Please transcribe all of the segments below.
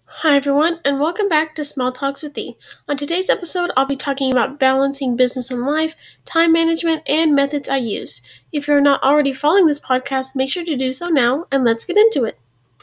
Hi, everyone, and welcome back to Small Talks with Thee. On today's episode, I'll be talking about balancing business and life, time management, and methods I use. If you're not already following this podcast, make sure to do so now, and let's get into it.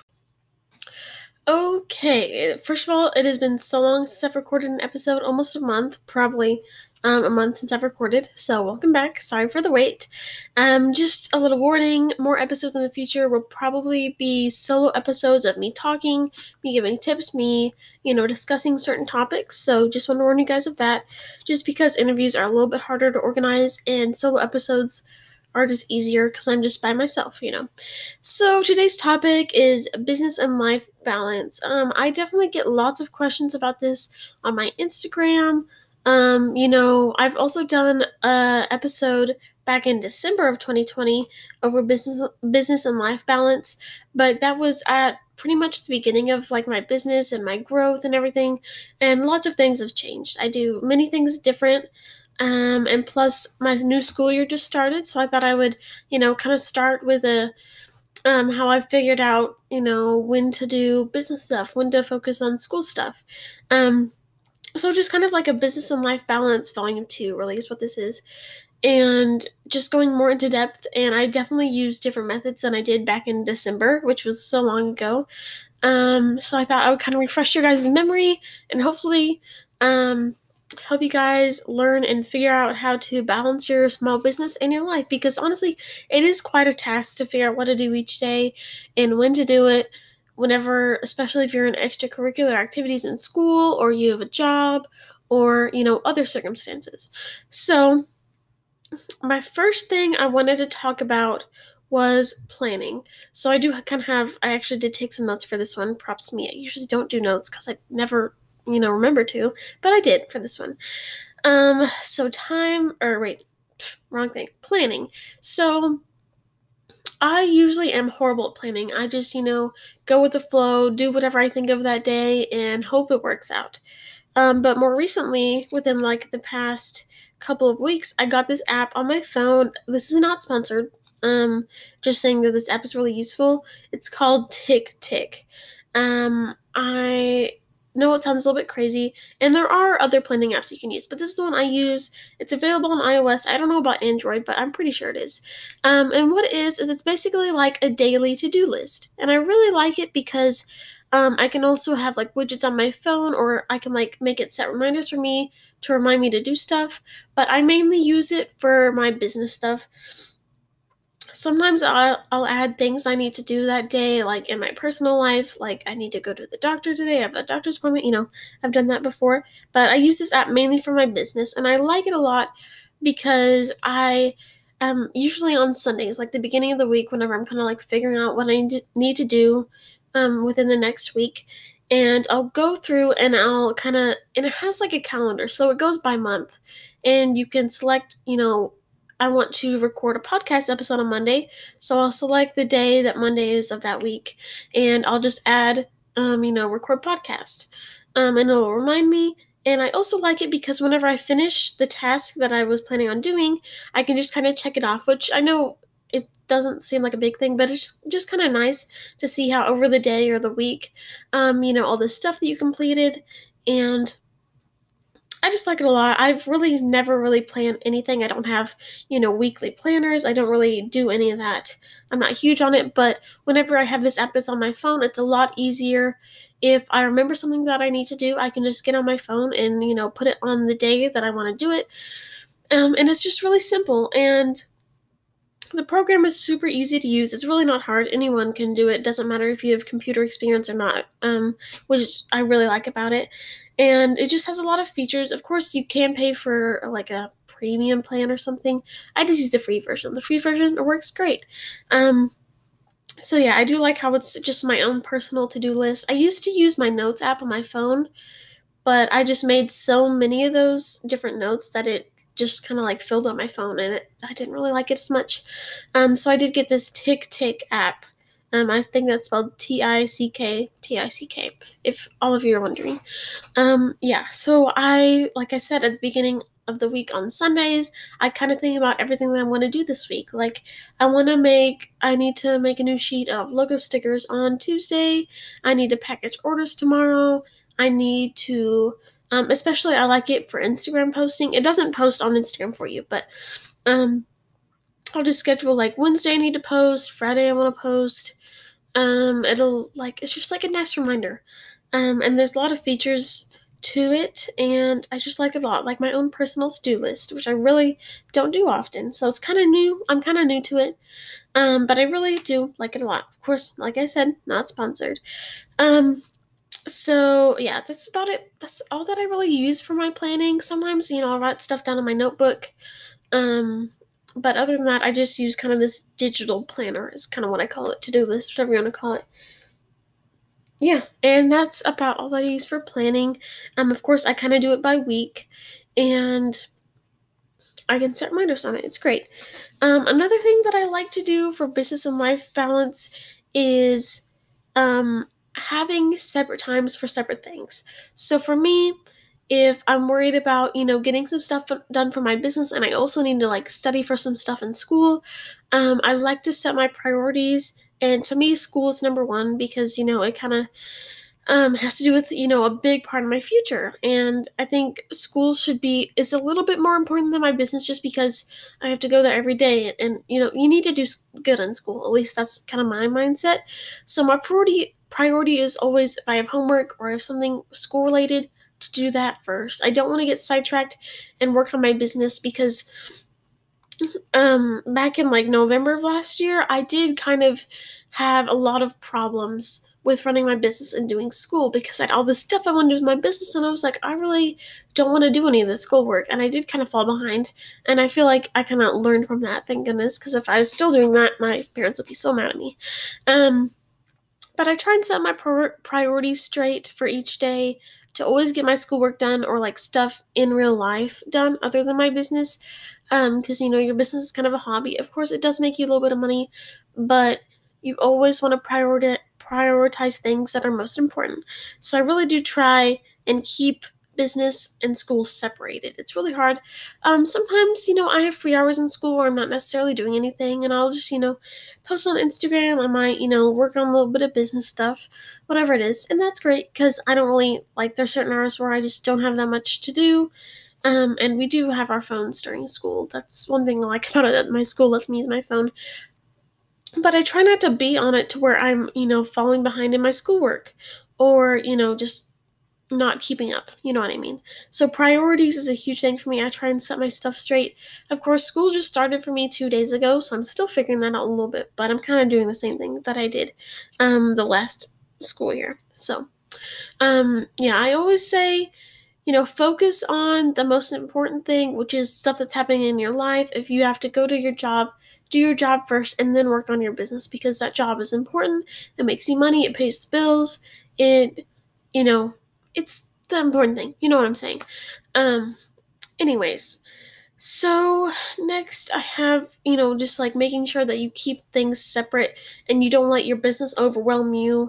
Okay, first of all, it has been so long since I've recorded an episode, almost a month, probably a month since I've recorded. So, welcome back. Sorry for the wait. Just a little warning: more episodes in the future will probably be solo episodes of me talking, me giving tips, me, discussing certain topics. So, just want to warn you guys of that. Just because interviews are a little bit harder to organize, and solo episodes are just easier because I'm just by myself. So today's topic is business and life balance. I definitely get lots of questions about this on my Instagram. I've also done a episode back in December of 2020 over business and life balance, but that was at pretty much the beginning of like my business and my growth and everything, and lots of things have changed. I do many things different. And plus, my new school year just started, so I thought I would, kind of start with how I figured out, when to do business stuff, when to focus on school stuff. Um, so just kind of like a business and life balance volume 2 really is what this is. And just going more into depth, and I definitely use different methods than I did back in December, which was so long ago. So I thought I would kind of refresh your guys' memory and hopefully help you guys learn and figure out how to balance your small business and your life, because honestly, it is quite a task to figure out what to do each day and when to do it. Whenever, especially if you're in extracurricular activities in school or you have a job or, other circumstances. So, my first thing I wanted to talk about was planning. So I do kind of I actually did take some notes for this one. Props to me. I usually don't do notes because I never, remember to, but I did for this one. So wrong thing. Planning. So I usually am horrible at planning. I just, go with the flow, do whatever I think of that day, and hope it works out. But more recently, within like the past couple of weeks, I got this app on my phone. This is not sponsored. Just saying that this app is really useful. It's called TickTick. I know it sounds a little bit crazy, and there are other planning apps you can use, but this is the one I use. It's available on iOS. I don't know about Android, but I'm pretty sure it is. And what it is it's basically like a daily to-do list, and I really like it because I can also have like widgets on my phone, or I can like make it set reminders for me to remind me to do stuff. But I mainly use it for my business stuff. Sometimes I'll add things I need to do that day, like in my personal life, like I need to go to the doctor today, I have a doctor's appointment, I've done that before. But I use this app mainly for my business, and I like it a lot because I usually on Sundays, like the beginning of the week, whenever I'm kind of like figuring out what I need to do within the next week. And I'll go through and and it has like a calendar, so it goes by month. And you can select, I want to record a podcast episode on Monday, so I'll select the day that Monday is of that week, and I'll just add, record podcast, and it'll remind me. And I also like it because whenever I finish the task that I was planning on doing, I can just kind of check it off, which I know it doesn't seem like a big thing, but it's just kind of nice to see how over the day or the week, all the stuff that you completed. And I just like it a lot. I've really never really planned anything. I don't have, weekly planners. I don't really do any of that. I'm not huge on it, but whenever I have this app that's on my phone, it's a lot easier. If I remember something that I need to do, I can just get on my phone and, put it on the day that I want to do it. And it's just really simple. And the program is super easy to use. It's really not hard. Anyone can do it. Doesn't matter if you have computer experience or not, which I really like about it. And it just has a lot of features. Of course, you can pay for like a premium plan or something. I just use the free version. The free version works great. Um, so yeah, I do like how it's just my own personal to-do list. I used to use my notes app on my phone, but I just made so many of those different notes that it just kind of like filled up my phone, and I didn't really like it as much. So I did get this TickTick app. I think that's spelled Tick, if all of you are wondering. Yeah, so like I said at the beginning, of the week on Sundays, I kind of think about everything that I want to do this week. Like, I need to make a new sheet of logo stickers on Tuesday. I need to package orders tomorrow. I need to, especially I like it for Instagram posting. It doesn't post on Instagram for you, but um, I'll just schedule like Wednesday I need to post, Friday I want to post. It'll like it's just like a nice reminder. And there's a lot of features to it, and I just like it a lot. Like my own personal to-do list, which I really don't do often. So it's kind of new. I'm kind of new to it. But I really do like it a lot. Of course, like I said, not sponsored. Um, so yeah, that's about it. That's all that I really use for my planning. Sometimes, I'll write stuff down in my notebook. Um, but other than that, I just use kind of this digital planner is kind of what I call it, to-do list, whatever you want to call it. Yeah, and that's about all that I use for planning. Of course, I kind of do it by week, and I can set reminders on it. It's great. Another thing that I like to do for business and life balance is having separate times for separate things. So for me, if I'm worried about, getting some stuff done for my business and I also need to like study for some stuff in school, I like to set my priorities. And to me, school is number one because, it kind of has to do with a big part of my future, and I think school is a little bit more important than my business just because I have to go there every day, and you need to do good in school. At least that's kind of my mindset. So my priority is always, if I have homework or if something school related, to do that first. I don't want to get sidetracked and work on my business because back in like November of last year, I did kind of have a lot of problems with running my business and doing school because I had all this stuff I wanted to do with my business, and I was like, I really don't want to do any of this schoolwork, and I did kind of fall behind, and I feel like I kind of learned from that, thank goodness, because if I was still doing that, my parents would be so mad at me. Um, but I try and set my priorities straight for each day to always get my schoolwork done or like stuff in real life done other than my business. Because your business is kind of a hobby. Of course, it does make you a little bit of money, but you always want to prioritize things that are most important. So I really do try and keep business and school separated. It's really hard. Sometimes, I have free hours in school where I'm not necessarily doing anything, and I'll just, post on Instagram. I might, work on a little bit of business stuff, whatever it is. And that's great because I don't really like, there's certain hours where I just don't have that much to do. And we do have our phones during school. That's one thing I like about it, that my school lets me use my phone. But I try not to be on it to where I'm, falling behind in my schoolwork or, just not keeping up. You know what I mean? So priorities is a huge thing for me. I try and set my stuff straight. Of course, school just started for me 2 days ago, so I'm still figuring that out a little bit, but I'm kind of doing the same thing that I did the last school year. So, yeah, I always say, focus on the most important thing, which is stuff that's happening in your life. If you have to go to your job, do your job first and then work on your business because that job is important. It makes you money, it pays the bills. It, you know, it's the important thing. You know what I'm saying? Um, anyways, so next I have, just like making sure that you keep things separate and you don't let your business overwhelm you.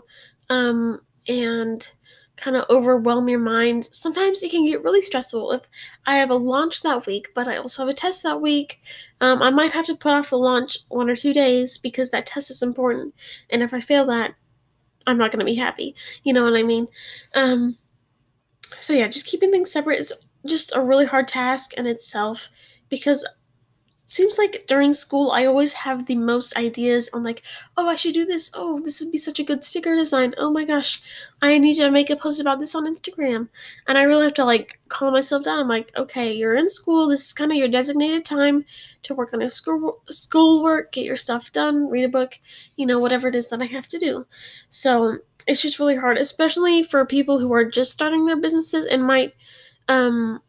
And kind of overwhelm your mind. Sometimes it can get really stressful if I have a launch that week, but I also have a test that week. I might have to put off the launch 1 or 2 days because that test is important. And if I fail that, I'm not going to be happy. You know what I mean? Um, so yeah, just keeping things separate is just a really hard task in itself because seems like during school I always have the most ideas on like, oh, I should do this. Oh, this would be such a good sticker design. Oh my gosh, I need to make a post about this on Instagram. And I really have to like calm myself down. I'm like, okay, you're in school. This is kind of your designated time to work on your schoolwork, get your stuff done, read a book, whatever it is that I have to do. So it's just really hard, especially for people who are just starting their businesses and might um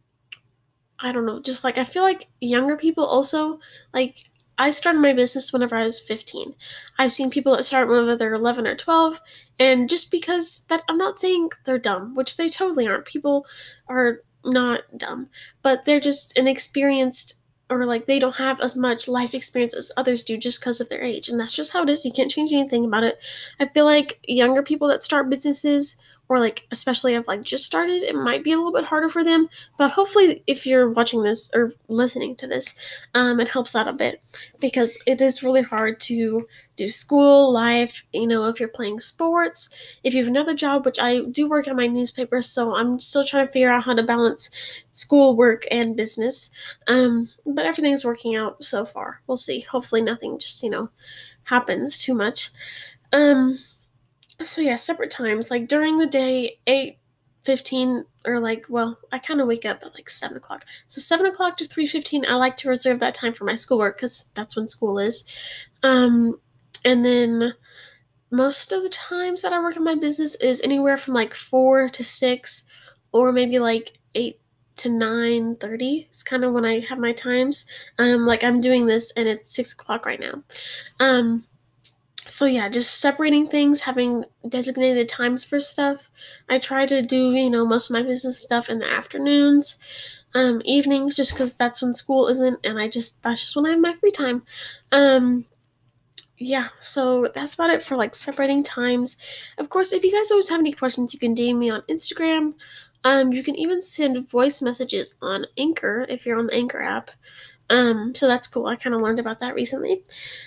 I don't know, just like I feel like younger people also, like, I started my business whenever I was 15. I've seen people that start whenever they're 11 or 12, and just because that, I'm not saying they're dumb, which they totally aren't. People are not dumb, but they're just inexperienced, or like they don't have as much life experience as others do just because of their age, and that's just how it is. You can't change anything about it. I feel like younger people that start businesses or like especially if like just started, it might be a little bit harder for them. But hopefully, if you're watching this or listening to this, it helps out a bit, because it is really hard to do school life. If you're playing sports, if you have another job, which I do work at my newspaper, so I'm still trying to figure out how to balance school, work, and business. But everything's working out so far. We'll see. Hopefully, nothing just happens too much. So yeah, separate times. Like during the day, 8:15, or I kind of wake up at like 7 o'clock. So 7 o'clock to 3:15, I like to reserve that time for my schoolwork because that's when school is. And then most of the times that I work on my business is anywhere from like 4 to 6, or maybe like 8 to 9:30. It's kind of when I have my times. Like I'm doing this and it's 6 o'clock right now. So yeah, just separating things, having designated times for stuff. I try to do, most of my business stuff in the afternoons, evenings, just because that's when school isn't, and that's just when I have my free time. Yeah, so that's about it for like separating times. Of course, if you guys always have any questions, you can DM me on Instagram. You can even send voice messages on Anchor if you're on the Anchor app. So that's cool. I kind of learned about that recently.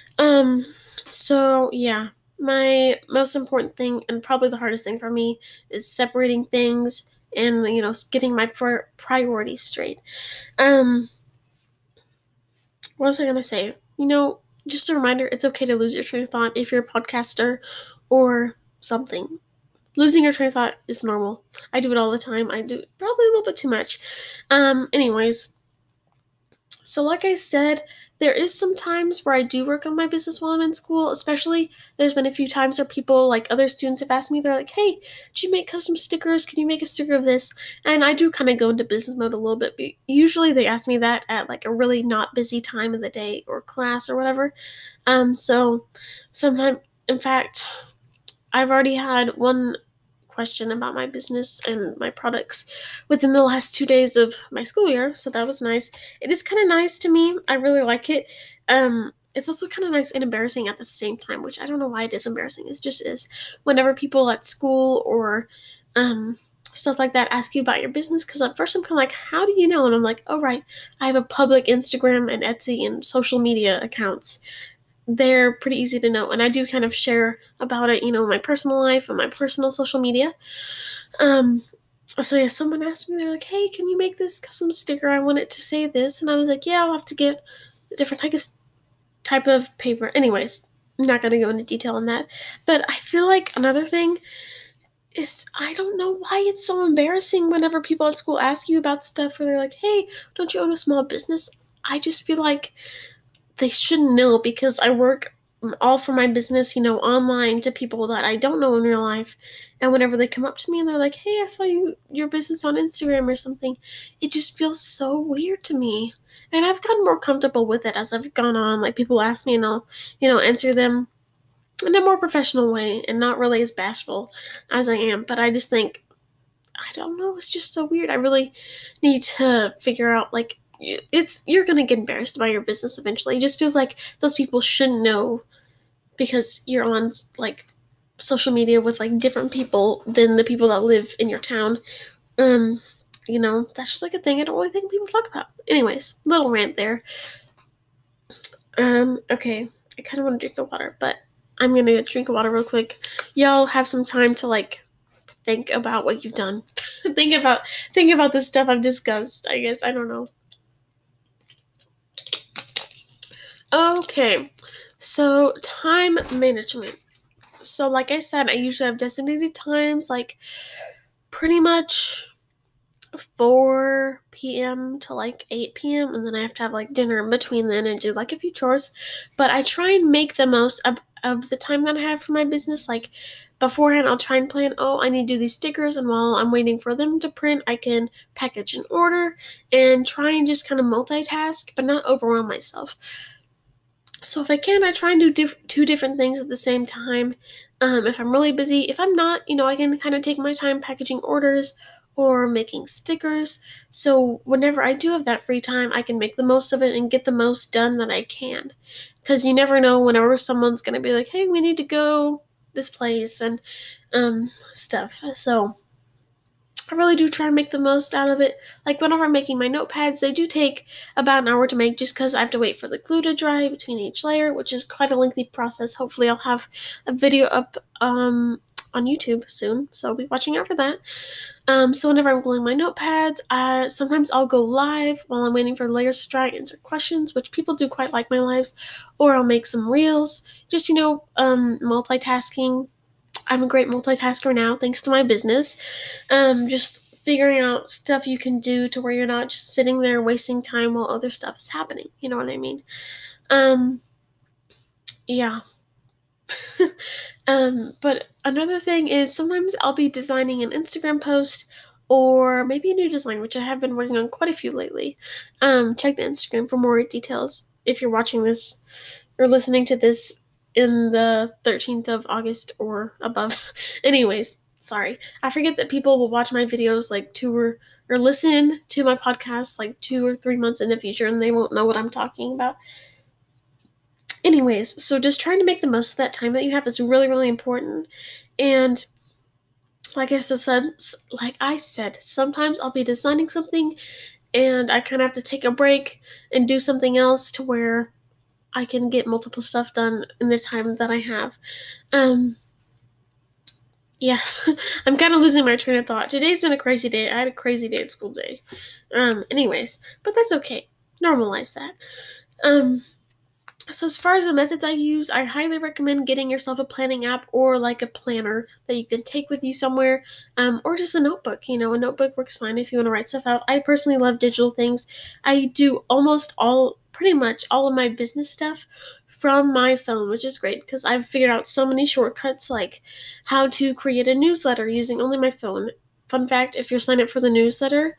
So yeah, my most important thing and probably the hardest thing for me is separating things and getting my priorities straight. Um, what was I gonna say? Just a reminder, it's okay to lose your train of thought if you're a podcaster or something. Losing your train of thought is normal. I do it all the time. I do it probably a little bit too much. Anyways, so like I said, there is some times where I do work on my business while I'm in school. Especially, there's been a few times where people, like other students, have asked me, they're like, hey, do you make custom stickers? Can you make a sticker of this? And I do kind of go into business mode a little bit, but usually they ask me that at like a really not busy time of the day or class or whatever. So sometimes, in fact, I've already had one question about my business and my products within the last 2 days of my school year, so that was nice. It is kind of nice to me. I really like it. It's also kind of nice and embarrassing at the same time, which I don't know why it is embarrassing. It just is. Whenever people at school or stuff like that ask you about your business, because at first I'm kind of like, how do you know? And I'm like, oh right, I have a public Instagram and Etsy and social media accounts. They're pretty easy to know, and I do kind of share about it, my personal life and my personal social media. Um, so yeah, someone asked me, they're like, hey, can you make this custom sticker? I want it to say this. And I was like, yeah, I'll have to get a different type of paper. Anyways, I'm not going to go into detail on that. But I feel like another thing is, I don't know why it's so embarrassing whenever people at school ask you about stuff, or they're like, hey, don't you own a small business? I just feel like they should know, because I work all for my business, online to people that I don't know in real life. And whenever they come up to me and they're like, hey, I saw your business on Instagram or something, it just feels so weird to me. And I've gotten more comfortable with it as I've gone on. Like, people ask me and I'll, answer them in a more professional way and not really as bashful as I am. But I just think, I don't know, it's just so weird. I really need to figure out, like, you're gonna get embarrassed by your business eventually. It just feels like those people shouldn't know, because you're on like social media with like different people than the people that live in your town. That's just like a thing I don't really think people talk about. Anyways, little rant there. Okay, I kind of want to drink the water, but I'm gonna drink water real quick. Y'all have some time to like think about what you've done. think about the stuff I've discussed. I guess, I don't know. Okay, so time management. So, like I said, I usually have designated times, like pretty much 4 p.m. to like 8 p.m., and then I have to have like dinner in between then and do like a few chores. But I try and make the most of the time that I have for my business. Like, beforehand, I'll try and plan, oh, I need to do these stickers, and while I'm waiting for them to print, I can package and order and try and just kind of multitask, but not overwhelm myself. So if I can, I try and do two different things at the same time. If I'm really busy, if I'm not, I can kind of take my time packaging orders or making stickers. So whenever I do have that free time, I can make the most of it and get the most done that I can. Because you never know whenever someone's going to be like, hey, we need to go this place and stuff. So I really do try to make the most out of it. Like whenever I'm making my notepads, they do take about an hour to make just because I have to wait for the glue to dry between each layer, which is quite a lengthy process. Hopefully I'll have a video up on YouTube soon, so I'll be watching out for that. So whenever I'm gluing my notepads, sometimes I'll go live while I'm waiting for layers to dry, answer questions, which people do quite like my lives, or I'll make some reels, just, multitasking. I'm a great multitasker now, thanks to my business. Just figuring out stuff you can do to where you're not just sitting there wasting time while other stuff is happening. You know what I mean? Um, yeah. But another thing is sometimes I'll be designing an Instagram post or maybe a new design, which I have been working on quite a few lately. Check the Instagram for more details if you're watching this or listening to this in the 13th of August or above. Anyways, sorry. I forget that people will watch my videos like or listen to my podcast like 2 or 3 months in the future and they won't know what I'm talking about. Anyways, so just trying to make the most of that time that you have is really, really important. And like I said, sometimes I'll be designing something and I kind of have to take a break and do something else to where I can get multiple stuff done in the time that I have. Yeah, I'm kind of losing my train of thought. Today's been a crazy day. I had a crazy day at school day. Anyways, but that's okay. Normalize that. So as far as the methods I use, I highly recommend getting yourself a planning app or like a planner that you can take with you somewhere, or just a notebook. A notebook works fine if you want to write stuff out. I personally love digital things. I do pretty much all of my business stuff from my phone, which is great because I've figured out so many shortcuts, like how to create a newsletter using only my phone. Fun fact, if you're signed up for the newsletter,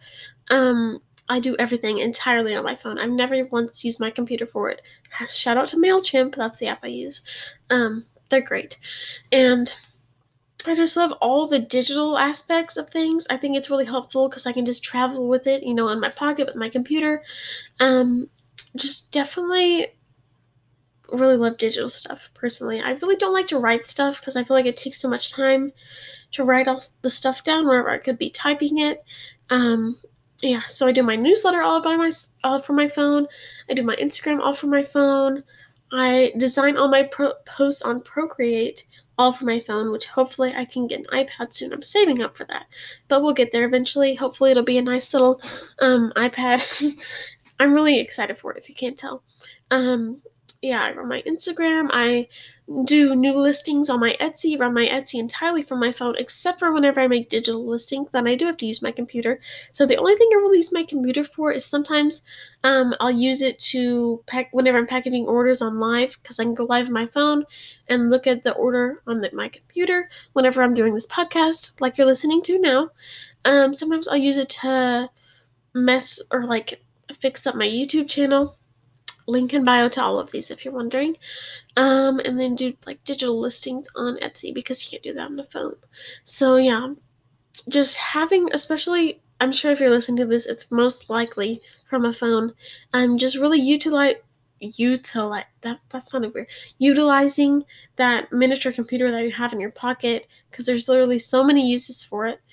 I do everything entirely on my phone. I've never once used my computer for it. Shout out to MailChimp, that's the app I use. They're great. And I just love all the digital aspects of things. I think it's really helpful because I can just travel with it, in my pocket with my computer. Just definitely really love digital stuff, personally. I really don't like to write stuff because I feel like it takes too much time to write all the stuff down wherever I could be typing it. Yeah, so I do my newsletter all from my phone. I do my Instagram all from my phone. I design all my posts on Procreate all from my phone, which hopefully I can get an iPad soon. I'm saving up for that, but we'll get there eventually. Hopefully it'll be a nice little iPad. I'm really excited for it, if you can't tell. Yeah, I run my Instagram. I do new listings on my Etsy, run my Etsy entirely from my phone, except for whenever I make digital listings, then I do have to use my computer. So the only thing I really use my computer for is sometimes I'll use it to whenever I'm packaging orders on live, because I can go live on my phone and look at the order on my computer whenever I'm doing this podcast, like you're listening to now. Sometimes I'll use it to mess or fix up my YouTube channel. Link in bio to all of these if you're wondering. And then do digital listings on Etsy because you can't do that on the phone. So yeah, just having, especially, I'm sure if you're listening to this, it's most likely from a phone. Just really utilize that sounded weird. Utilizing that miniature computer that you have in your pocket, because there's literally so many uses for it.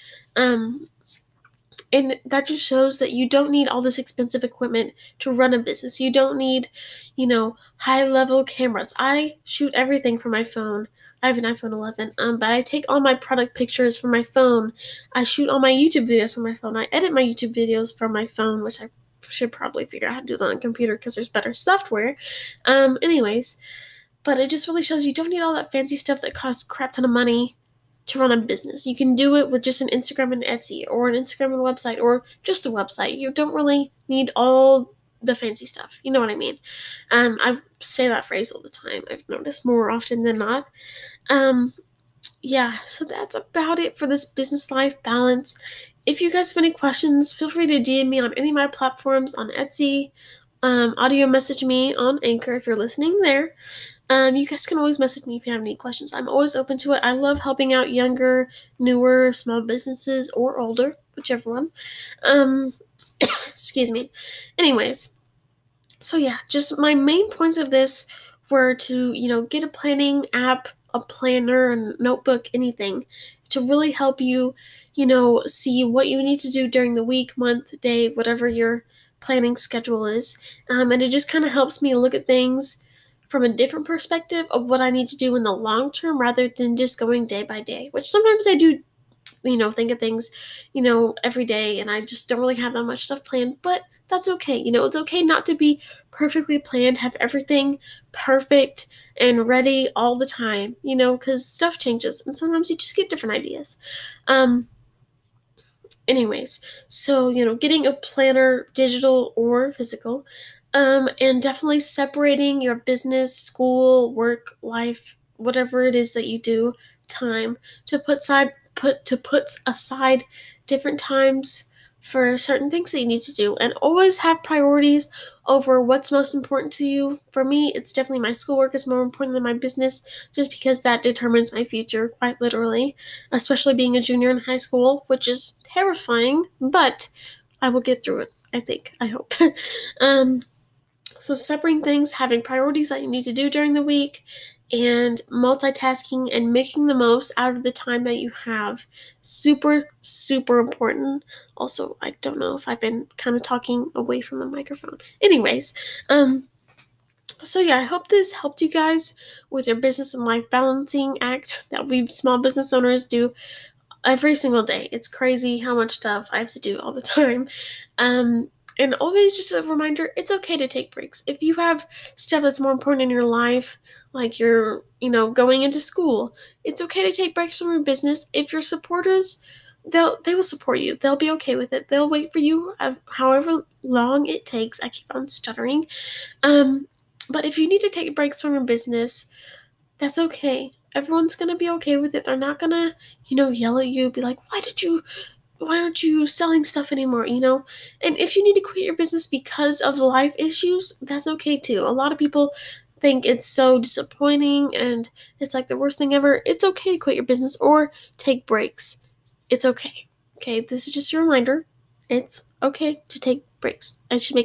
And that just shows that you don't need all this expensive equipment to run a business. You don't need, high-level cameras. I shoot everything from my phone. I have an iPhone 11, but I take all my product pictures from my phone. I shoot all my YouTube videos from my phone. I edit my YouTube videos from my phone, which I should probably figure out how to do that on a computer because there's better software. Anyways, but it just really shows you don't need all that fancy stuff that costs a crap ton of money to run a business. You can do it with just an Instagram and Etsy, or an Instagram and website, or just a website. You don't really need all the fancy stuff. You know what I mean? I say that phrase all the time. I've noticed more often than not. Yeah, so that's about it for this business life balance. If you guys have any questions, feel free to DM me on any of my platforms on Etsy. Audio message me on Anchor if you're listening there. You guys can always message me if you have any questions. I'm always open to it. I love helping out younger, newer, small businesses, or older, whichever one. Excuse me. Anyways, so yeah, just my main points of this were to, get a planning app a planner and notebook, anything to really help you, see what you need to do during the week, month, day, whatever your planning schedule is. And it just kind of helps me look at things from a different perspective of what I need to do in the long term rather than just going day by day, which sometimes I do, think of things, every day, and I just don't really have that much stuff planned, but that's okay. It's okay not to be perfectly planned, have everything perfect and ready all the time, because stuff changes and sometimes you just get different ideas. Um, anyways, so, getting a planner, digital or physical, and definitely separating your business, school, work, life, whatever it is that you do, time to put aside different times for certain things that you need to do, and always have priorities over what's most important to you. For me, it's definitely my schoolwork is more important than my business, just because that determines my future, quite literally, especially being a junior in high school, which is terrifying, but I will get through it. I think. I hope. um, so separating things, having priorities that you need to do during the week, and multitasking and making the most out of the time that you have. Super, super important. Also, I don't know if I've been kind of talking away from the microphone. Anyways, so yeah, I hope this helped you guys with your business and life balancing act that we small business owners do every single day. It's crazy how much stuff I have to do all the time. Um, and always just a reminder, it's okay to take breaks. If you have stuff that's more important in your life, like you're, going into school, it's okay to take breaks from your business. If your supporters, they will support you. They'll be okay with it. They'll wait for you however long it takes. I keep on stuttering. Um, but if you need to take breaks from your business, that's okay. Everyone's gonna be okay with it. They're not gonna, yell at you, be like, why aren't you selling stuff anymore, And if you need to quit your business because of life issues, that's okay too. A lot of people think it's so disappointing and it's like the worst thing ever. It's okay to quit your business or take breaks. It's okay. Okay, this is just a reminder. It's okay to take breaks.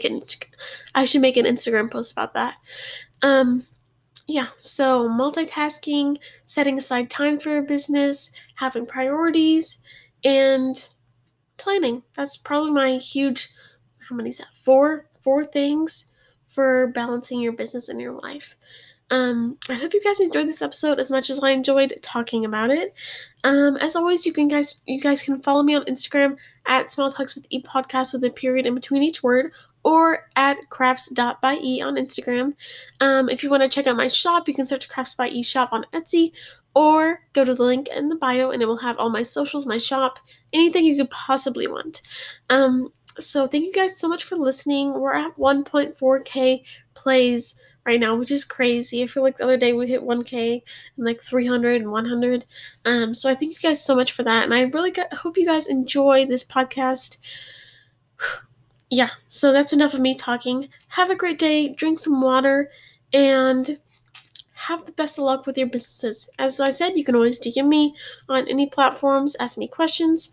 I should make an Instagram post about that. Um, yeah, so multitasking, setting aside time for your business, having priorities, and planning. That's probably my huge, how many is that? Four things for balancing your business and your life. I hope you guys enjoyed this episode as much as I enjoyed talking about it. As always, you guys can follow me on Instagram at Small Talks with E Podcast with a period in between each word, or at crafts.by.e on Instagram. If you want to check out my shop, you can search Crafts by E shop on Etsy, or go to the link in the bio and it will have all my socials, my shop, anything you could possibly want. So thank you guys so much for listening. We're at 1.4K plays right now, which is crazy. I feel like the other day we hit 1K and like 300 and 100. So I thank you guys so much for that, and I really hope you guys enjoy this podcast. Yeah, so that's enough of me talking. Have a great day, drink some water, and have the best of luck with your businesses. As I said, you can always DM me on any platforms, ask me questions.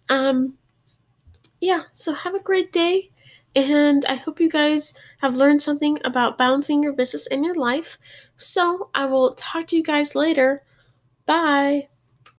Yeah, so have a great day, and I hope you guys have learned something about balancing your business and your life. So I will talk to you guys later. Bye.